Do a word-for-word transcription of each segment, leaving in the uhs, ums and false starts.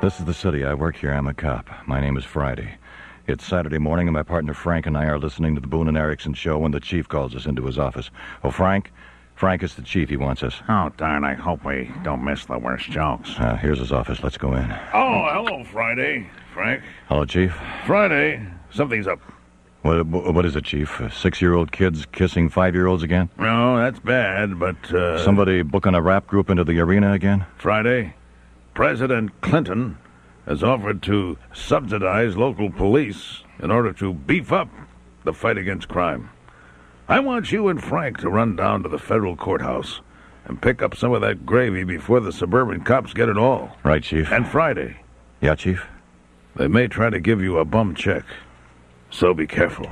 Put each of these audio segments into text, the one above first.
This is the city. I work here. I'm a cop. My name is Friday. It's Saturday morning, and my partner Frank and I are listening to the Boone and Erickson show when the chief calls us into his office. Oh, Frank? Frank is the chief. He wants us. Oh, darn, I hope we don't miss the worst jokes. Uh, here's his office. Let's go in. Oh, hello, Friday. Frank. Hello, Chief. Friday, something's up. What, what is it, Chief? Uh, Six-year-old kids kissing five-year-olds again? No, that's bad, but, uh... Somebody booking a rap group into the arena again? Friday, President Clinton has offered to subsidize local police in order to beef up the fight against crime. I want you and Frank to run down to the federal courthouse and pick up some of that gravy before the suburban cops get it all. Right, Chief. And Friday. Yeah, Chief? They may try to give you a bum check, so be careful.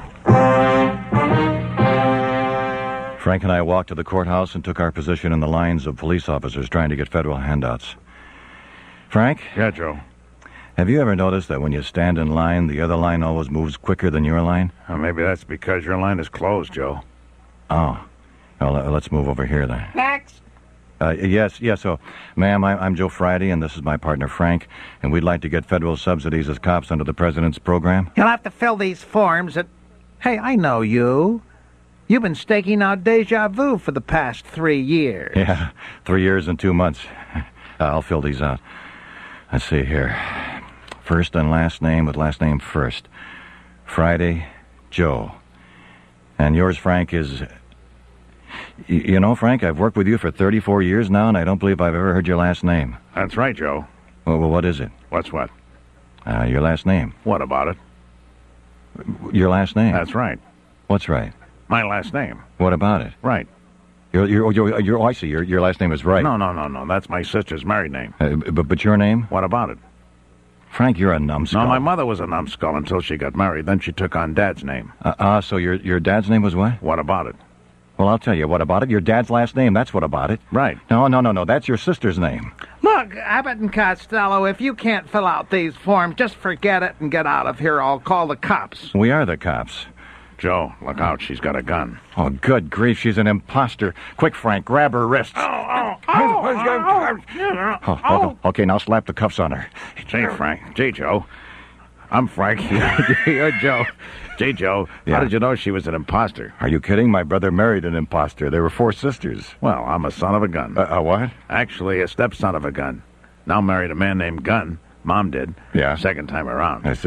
Frank and I walked to the courthouse and took our position in the lines of police officers trying to get federal handouts. Frank? Yeah, Joe? Have you ever noticed that when you stand in line, the other line always moves quicker than your line? Well, maybe that's because your line is closed, Joe. Oh. Well, uh, let's move over here, then. Next. Uh, yes, yes, so, ma'am, I, I'm Joe Friday, and this is my partner, Frank, and we'd like to get federal subsidies as cops under the President's program. You'll have to fill these forms at... Hey, I know you. You've been staking out Deja Vu for the past three years. Yeah, three years and two months. Uh, I'll fill these out. Let's see here. First and last name with last name first. Friday, Joe. And yours, Frank, is... Y- you know, Frank, I've worked with you for thirty-four years now, and I don't believe I've ever heard your last name. That's right, Joe. Well, well what is it? What's what? Uh, your last name. What about it? Your last name. That's right. What's right? My last name. What about it? Right. Your, your, your, your, oh, I see. Your, your last name is right. No, no, no, no. That's my sister's married name. Uh, but, but your name? What about it? Frank, you're a numbskull. No, my mother was a numbskull until she got married. Then she took on Dad's name. Uh, uh, so your, your dad's name was what? What about it? Well, I'll tell you. What about it? Your dad's last name. That's what about it. Right. No, no, no, no. That's your sister's name. Look, Abbott and Costello, if you can't fill out these forms, just forget it and get out of here. I'll call the cops. We are the cops. Joe, look out. She's got a gun. Oh, good grief. She's an imposter. Quick, Frank, grab her wrists. Oh, oh, oh, oh, Oh, okay, okay, now slap the cuffs on her. Gee, Frank. Gee, Joe. I'm Frank. You're Joe. Gee, Joe, Yeah. how did you know she was an imposter? Are you kidding? My brother married an imposter. There were four sisters. Well, I'm a son of a gun. Uh, uh, what? Actually, a stepson of a gun. Now married a man named Gun. Mom did. Yeah. Second time around. I see.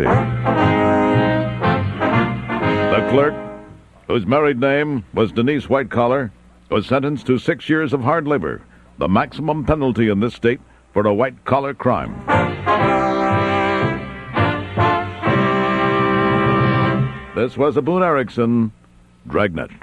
The clerk, whose married name was Denise Whitecollar, was sentenced to six years of hard labor, the maximum penalty in this state for a white-collar crime. This was a Boone Erickson Dragnet.